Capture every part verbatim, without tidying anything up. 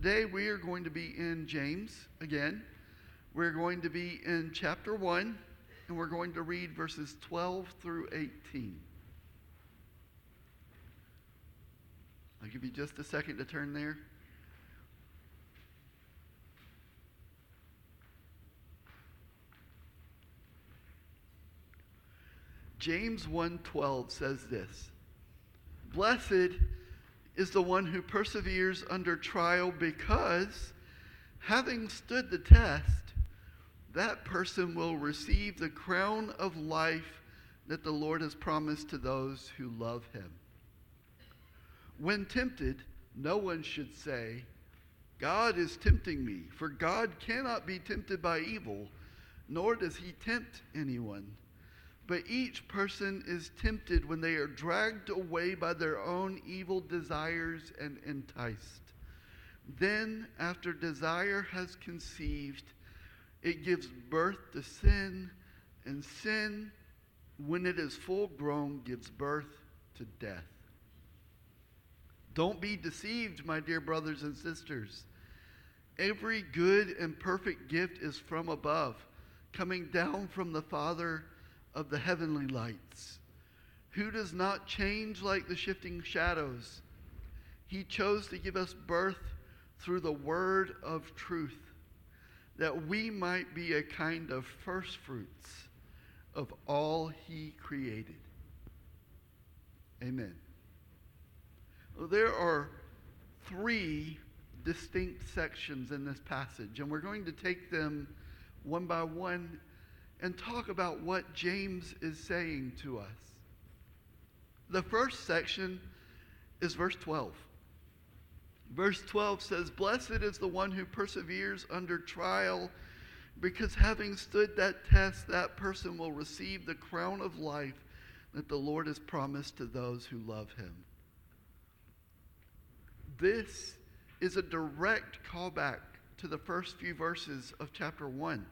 today we are going to be in James again. We're going to be in chapter one, and we're going to read verses twelve through eighteen. I'll give you just a second to turn there. James one twelve says this: "Blessed is the one who perseveres under trial, because, having stood the test, that person will receive the crown of life that the Lord has promised to those who love him. When tempted, no one should say, 'God is tempting me,' for God cannot be tempted by evil, nor does he tempt anyone. But each person is tempted when they are dragged away by their own evil desires and enticed. Then, after desire has conceived, it gives birth to sin, and sin, when it is full grown, gives birth to death. Don't be deceived, my dear brothers and sisters. Every good and perfect gift is from above, coming down from the Father of the heavenly lights, who does not change like the shifting shadows. He chose to give us birth through the word of truth, that we might be a kind of first fruits of all he created." Amen. Well, there are three distinct sections in this passage, and we're going to take them one by one and talk about what James is saying to us. The first section is verse twelve. Verse twelve says, "Blessed is the one who perseveres under trial, because having stood that test, that person will receive the crown of life that the Lord has promised to those who love him." This is a direct callback to the first few verses of chapter one.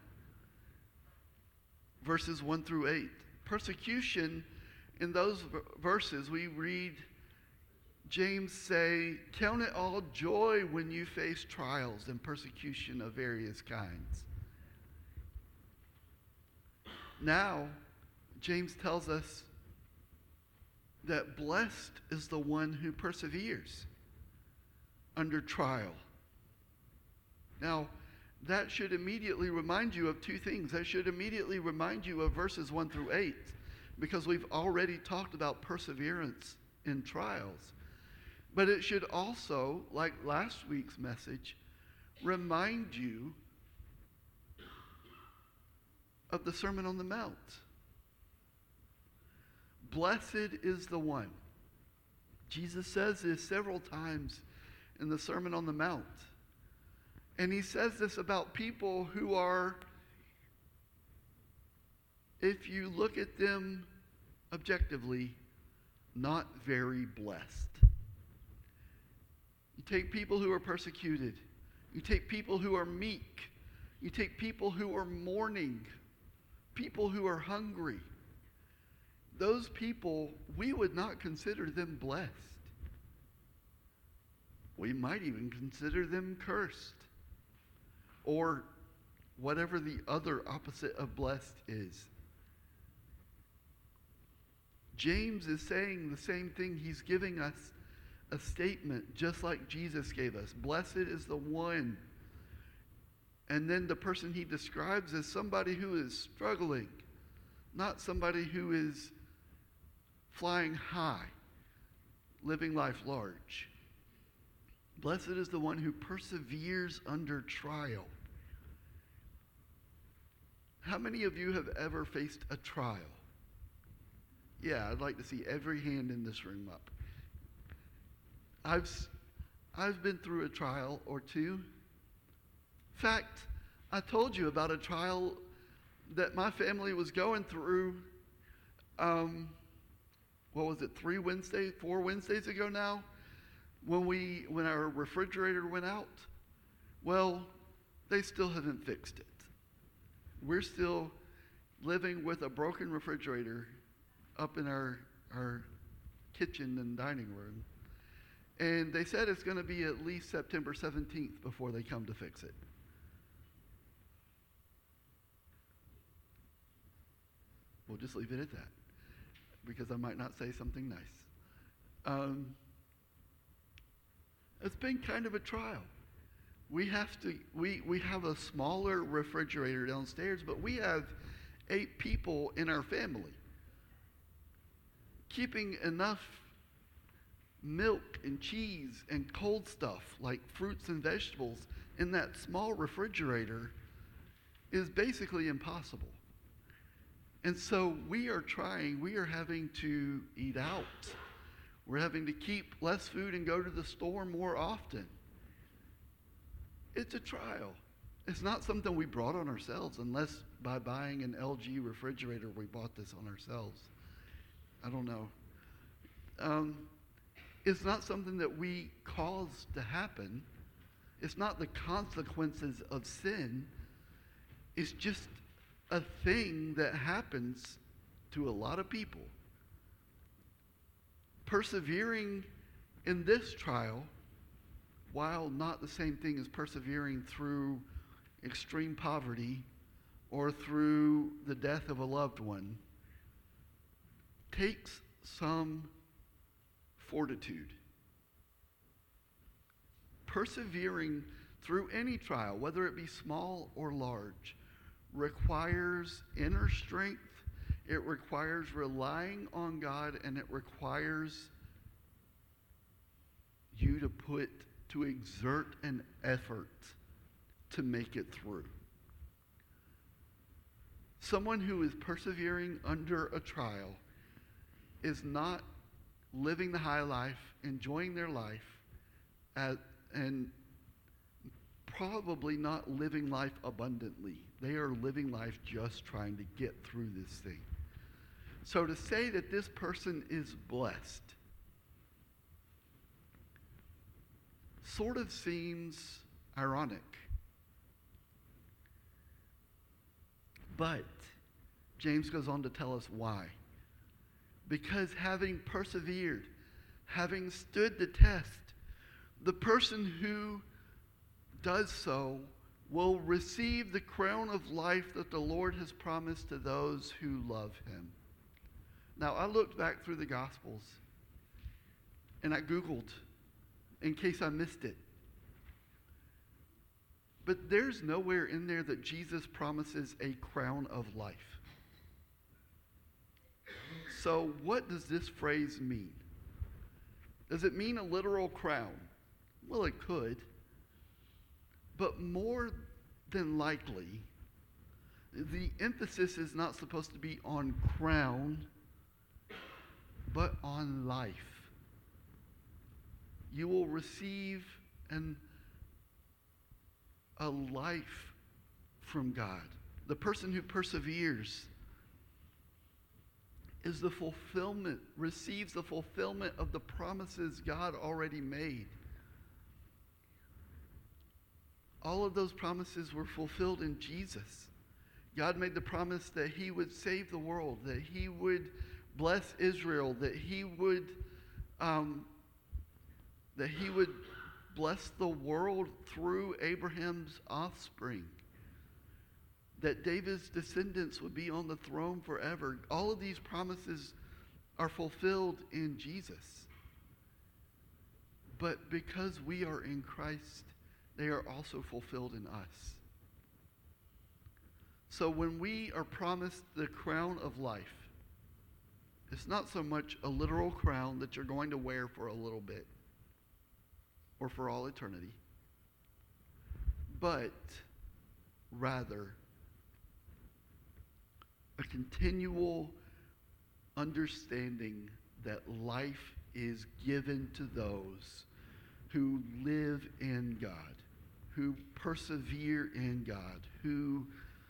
Verses one through eight. Persecution, in those verses we read James say, "Count it all joy when you face trials and persecution of various kinds." Now, James tells us that blessed is the one who perseveres under trial. Now, that should immediately remind you of two things. That should immediately remind you of verses one through eight, because we've already talked about perseverance in trials. But it should also, like last week's message, remind you of the Sermon on the Mount. Blessed is the one. Jesus says this several times in the Sermon on the Mount. And he says this about people who are, if you look at them objectively, not very blessed. You take people who are persecuted. You take people who are meek. You take people who are mourning. People who are hungry. Those people, we would not consider them blessed. We might even consider them cursed, or whatever the other opposite of blessed is. James is saying the same thing. He's giving us a statement just like Jesus gave us. Blessed is the one. And then the person he describes as somebody who is struggling, not somebody who is flying high, living life large. Blessed is the one who perseveres under trial. How many of you have ever faced a trial? Yeah, I'd like to see every hand in this room up. I've, I've been through a trial or two. In fact, I told you about a trial that my family was going through, um, what was it, three Wednesdays, four Wednesdays ago now? When we, when our refrigerator went out. Well, they still haven't fixed it. We're still living with a broken refrigerator up in our, our kitchen and dining room. And they said it's going to be at least September seventeenth before they come to fix it. We'll just leave it at that, because I might not say something nice. Um, it's been kind of a trial. We have to. We we have a smaller refrigerator downstairs, but we have eight people in our family. Keeping enough milk and cheese and cold stuff like fruits and vegetables in that small refrigerator is basically impossible. And so we are trying, we are having to eat out. We're having to keep less food and go to the store more often. It's a trial. It's not something we brought on ourselves, unless by buying an L G refrigerator we bought this on ourselves. I don't know. Um, it's not something that we caused to happen. It's not the consequences of sin. It's just a thing that happens to a lot of people. Persevering in this trial, while not the same thing as persevering through extreme poverty or through the death of a loved one, takes some fortitude. Persevering through any trial, whether it be small or large, requires inner strength, it requires relying on God, and it requires you to put, to exert an effort to make it through. Someone who is persevering under a trial is not living the high life, enjoying their life, at, and probably not living life abundantly. They are living life just trying to get through this thing. So to say that this person is blessed sort of seems ironic. But James goes on to tell us why. Because having persevered, having stood the test, the person who does so will receive the crown of life that the Lord has promised to those who love him. Now, I looked back through the Gospels, and I Googled in case I missed it. But there's nowhere in there that Jesus promises a crown of life. So what does this phrase mean? Does it mean a literal crown? Well, it could. But more than likely, the emphasis is not supposed to be on crown, but on life. You will receive an, a life from God. The person who perseveres is the fulfillment, receives the fulfillment of the promises God already made. All of those promises were fulfilled in Jesus. God made the promise that he would save the world, that he would bless Israel, that he would um, that he would bless the world through Abraham's offspring, that David's descendants would be on the throne forever. All of these promises are fulfilled in Jesus. But because we are in Christ, they are also fulfilled in us. So when we are promised the crown of life, it's not so much a literal crown that you're going to wear for a little bit or for all eternity, but rather a continual understanding that life is given to those who live in God, who persevere in God, who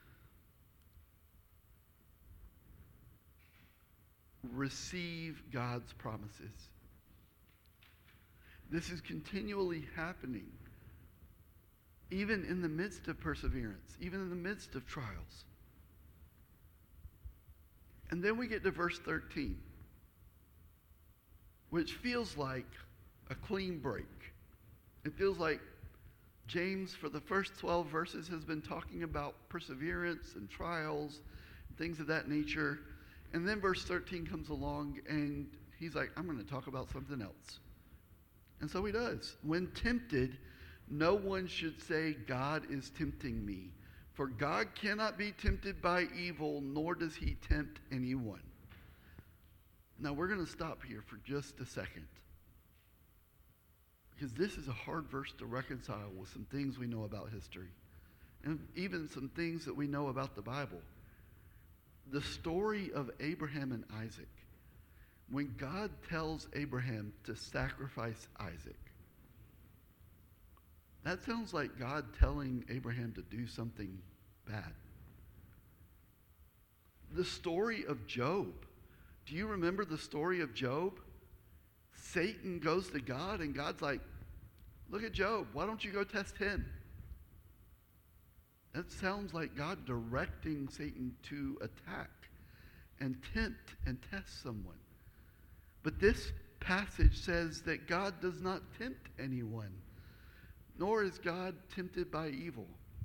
receive God's promises. This is continually happening, even in the midst of perseverance, even in the midst of trials. And then we get to verse thirteen, which feels like a clean break. It feels like James, for the first twelve verses, has been talking about perseverance and trials, things of that nature. And then verse thirteen comes along and he's like, I'm going to talk about something else. And so he does. When tempted, no one should say, God is tempting me. For God cannot be tempted by evil, nor does he tempt anyone. Now we're going to stop here for just a second, because this is a hard verse to reconcile with some things we know about history, and even some things that we know about the Bible. The story of Abraham and Isaac. When God tells Abraham to sacrifice Isaac, that sounds like God telling Abraham to do something bad. The story of Job. Do you remember the story of Job? Satan goes to God and God's like, look at Job. Why don't you go test him? That sounds like God directing Satan to attack and tempt and test someone. But this passage says that God does not tempt anyone, nor is God tempted by evil.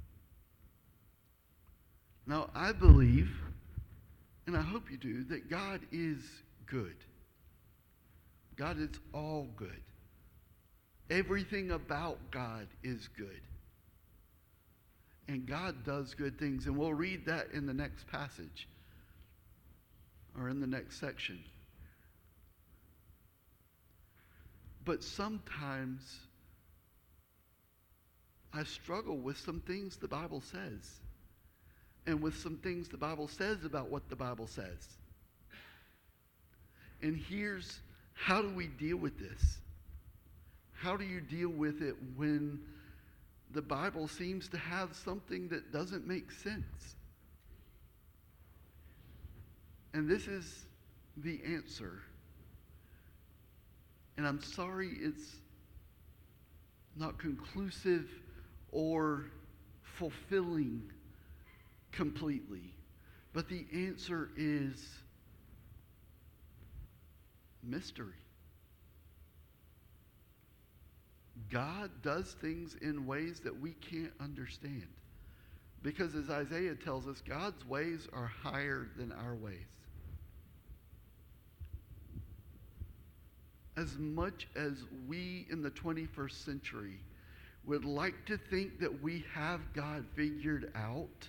Now, I believe, and I hope you do, that God is good. God is all good. Everything about God is good. And God does good things. And we'll read that in the next passage, or in the next section. But sometimes I struggle with some things the Bible says, and with some things the Bible says about what the Bible says. And here's, how do we deal with this? How do you deal with it when the Bible seems to have something that doesn't make sense? And this is the answer. And I'm sorry it's not conclusive or fulfilling completely. But the answer is mystery. God does things in ways that we can't understand. Because as Isaiah tells us, God's ways are higher than our ways. As much as we in the twenty-first century would like to think that we have God figured out,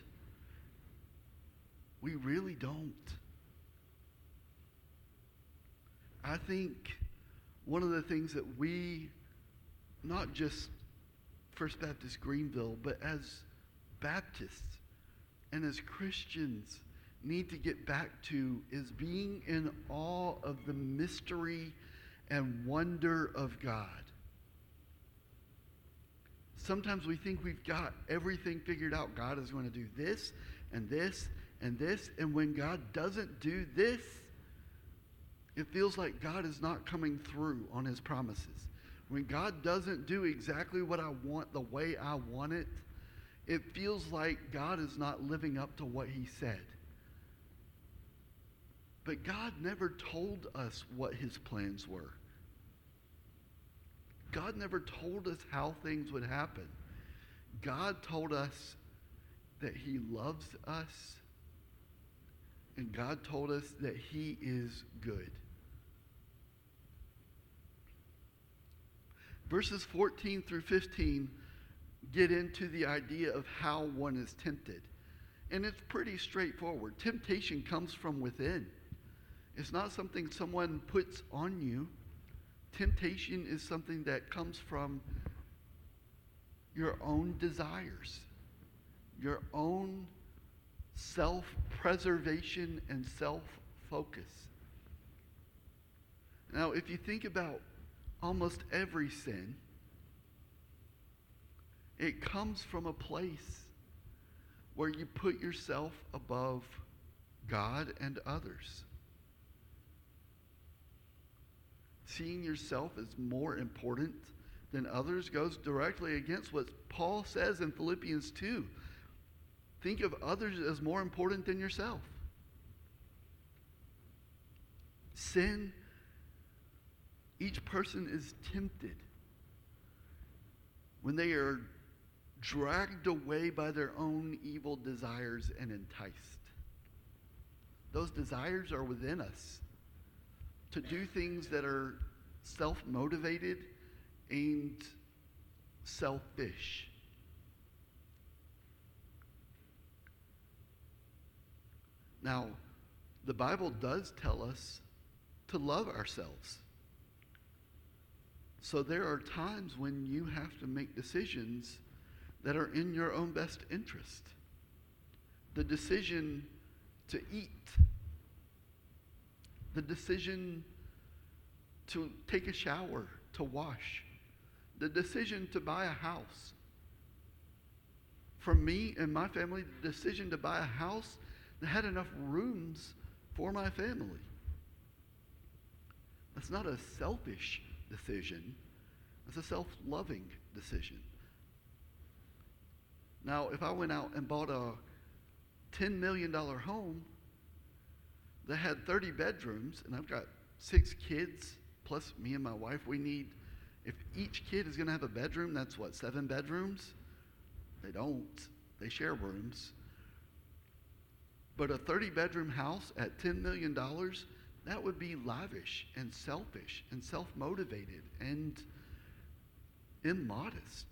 we really don't. I think one of the things that we, not just First Baptist Greenville, but as Baptists and as Christians need to get back to is being in awe of the mystery and wonder of God. Sometimes we think we've got everything figured out. God is going to do this and this and this. And when God doesn't do this, it feels like God is not coming through on his promises. When God doesn't do exactly what I want the way I want it, it feels like God is not living up to what he said. But God never told us what his plans were. God never told us how things would happen. God told us that he loves us, and God told us that he is good. Verses fourteen through fifteen get into the idea of how one is tempted. And it's pretty straightforward. Temptation comes from within. It's not something someone puts on you. Temptation is something that comes from your own desires, your own self-preservation and self-focus. Now, if you think about almost every sin, it comes from a place where you put yourself above God and others. Seeing yourself as more important than others goes directly against what Paul says in Philippians two. Think of others as more important than yourself. Sin Each person is tempted when they are dragged away by their own evil desires and enticed. Those desires are within us to do things that are self-motivated and selfish. Now, the Bible does tell us to love ourselves. So there are times when you have to make decisions that are in your own best interest. The decision to eat, the decision to take a shower, to wash, the decision to buy a house. For me and my family, the decision to buy a house that had enough rooms for my family. That's not a selfish decision. It's a self-loving decision. Now, if I went out and bought a ten million dollars home that had thirty bedrooms, and I've got six kids, plus me and my wife, we need, if each kid is going to have a bedroom, that's what, seven bedrooms? They don't. They share rooms. But a thirty-bedroom house at ten million dollars, that would be lavish and selfish and self-motivated and immodest.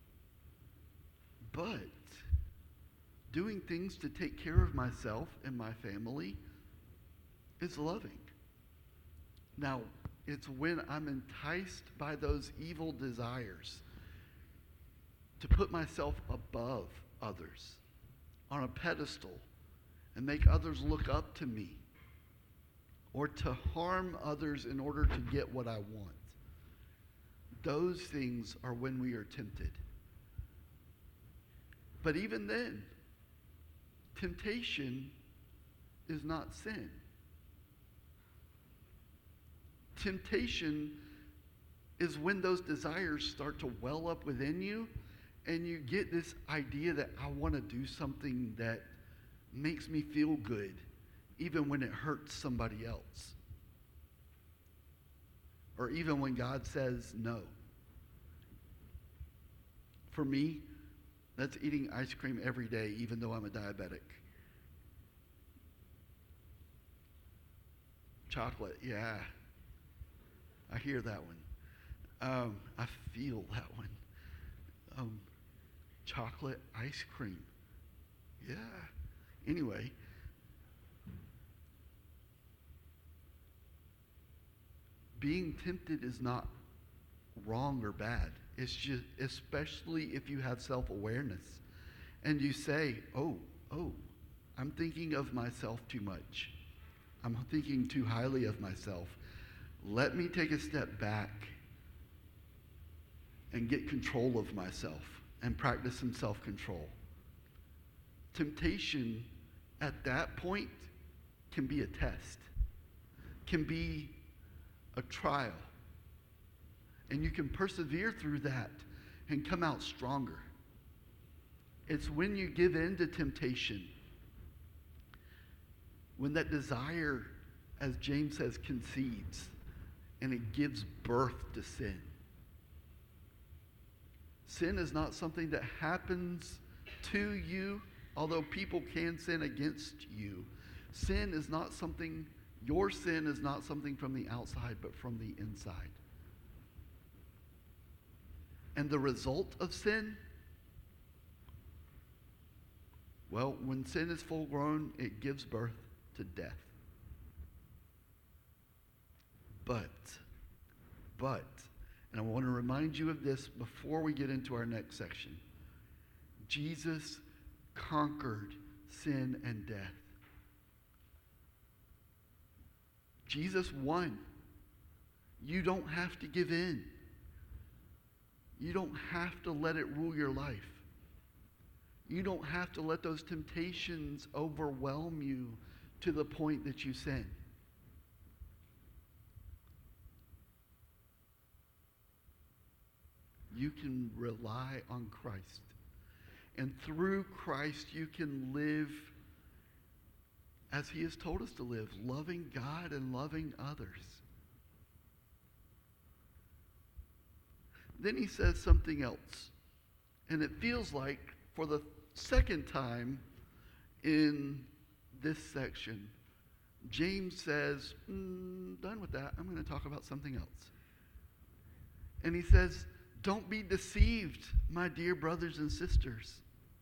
But doing things to take care of myself and my family is loving. Now, it's when I'm enticed by those evil desires to put myself above others on a pedestal and make others look up to me, or to harm others in order to get what I want. Those things are when we are tempted. But even then, temptation is not sin. Temptation is when those desires start to well up within you and you get this idea that I want to do something that makes me feel good, even when it hurts somebody else. Or even when God says no. For me, that's eating ice cream every day, even though I'm a diabetic. Chocolate, yeah. I hear that one. Um, I feel that one. Um, chocolate ice cream. Yeah. Anyway, being tempted is not wrong or bad. It's just, especially if you have self-awareness and you say, oh, oh, I'm thinking of myself too much. I'm thinking too highly of myself. Let me take a step back and get control of myself and practice some self-control. Temptation at that point can be a test, can be a trial. And you can persevere through that and come out stronger. It's when you give in to temptation, when that desire, as James says, concedes, and it gives birth to sin. Sin is not something that happens to you, although people can sin against you. Sin is not something, your sin is not something from the outside, but from the inside. And the result of sin? Well, when sin is full grown, it gives birth to death. But, but, and I want to remind you of this before we get into our next section. Jesus conquered sin and death. Jesus won. You don't have to give in. You don't have to let it rule your life. You don't have to let those temptations overwhelm you to the point that you sin. You can rely on Christ. And through Christ, you can live as he has told us to live, loving God and loving others. then he says something else. And it feels like for the second time in this section, James says, mm, done with that. I'm going to talk about something else. And he says, don't be deceived, my dear brothers and sisters.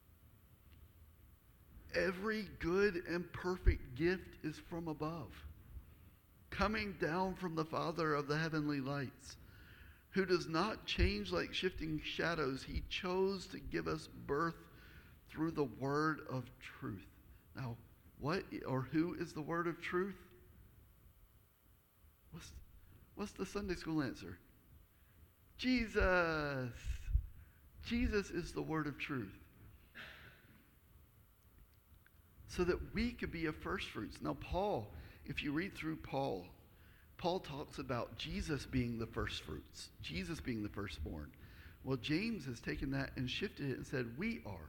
Every good and perfect gift is from above, coming down from the Father of the heavenly lights, who does not change like shifting shadows. He chose to give us birth through the word of truth. Now, what or who is the word of truth? What's, what's the Sunday school answer? Jesus. Jesus is the word of truth. So that we could be a first fruits. Now, Paul, if you read through Paul, Paul talks about Jesus being the first fruits, Jesus being the firstborn. Well, James has taken that and shifted it and said, we are.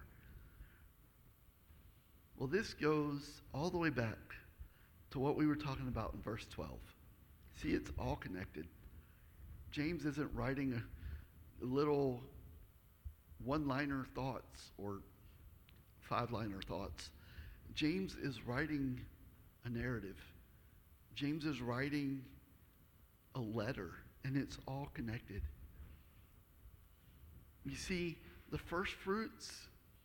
Well, this goes all the way back to what we were talking about in verse twelve. See, it's all connected. James isn't writing a, a little one-liner thoughts or five-liner thoughts. James is writing a narrative. James is writing a letter, and it's all connected. You see, the first fruits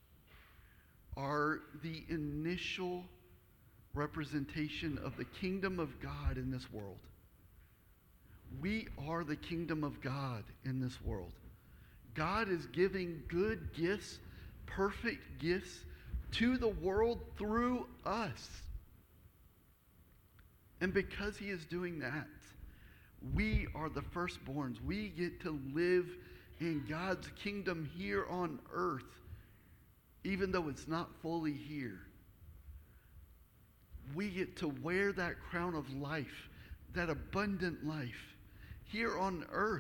are the initial representation of the kingdom of God in this world. We are the kingdom of God in this world. God is giving good gifts, perfect gifts to the world through us. And because he is doing that, we are the firstborns. We get to live in God's kingdom here on earth, even though it's not fully here. We get to wear that crown of life, that abundant life, here on earth.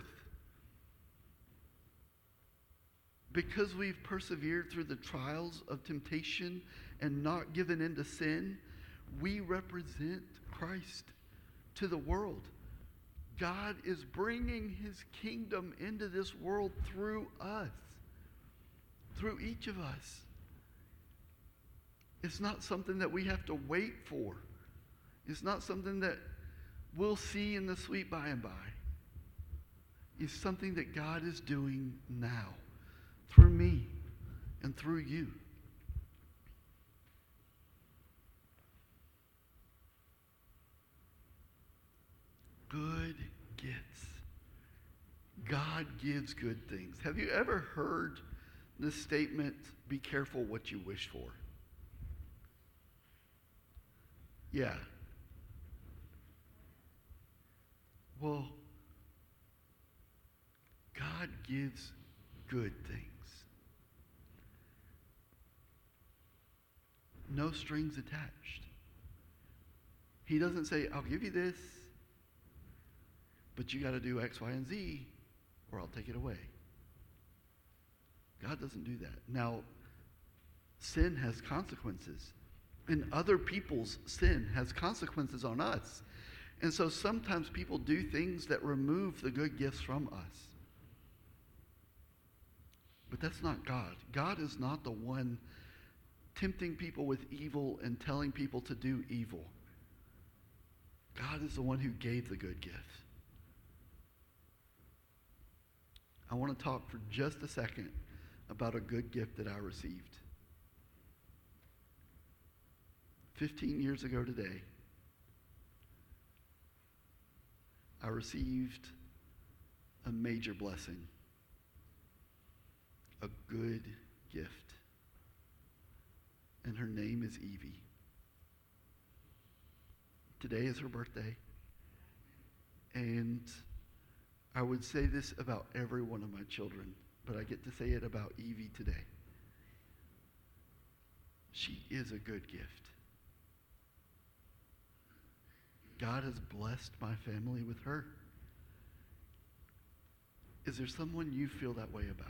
Because we've persevered through the trials of temptation and not given in to sin, we represent Christ to the world. God is bringing his kingdom into this world through us, through each of us. It's not something that we have to wait for. It's not something that we'll see in the sweet by and by. It's something that God is doing now through me and through you. Good gifts. God gives good things. Have you ever heard this statement, be careful what you wish for? Yeah. Well, God gives good things. No strings attached. He doesn't say, I'll give you this, but you got to do X, Y, and Z, or I'll take it away. God doesn't do that. Now, sin has consequences, and other people's sin has consequences on us. And so sometimes people do things that remove the good gifts from us. But that's not God. God is not the one tempting people with evil and telling people to do evil. God is the one who gave the good gift. I want to talk for just a second about a good gift that I received. Fifteen years ago today, I received a major blessing, a good gift. And her name is Evie. Today is her birthday. And I would say this about every one of my children, but I get to say it about Evie today. She is a good gift. God has blessed my family with her. Is there someone you feel that way about?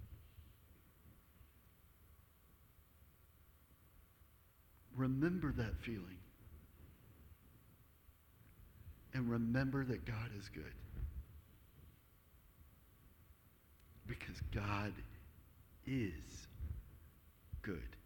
Remember that feeling. And remember that God is good. because God is good.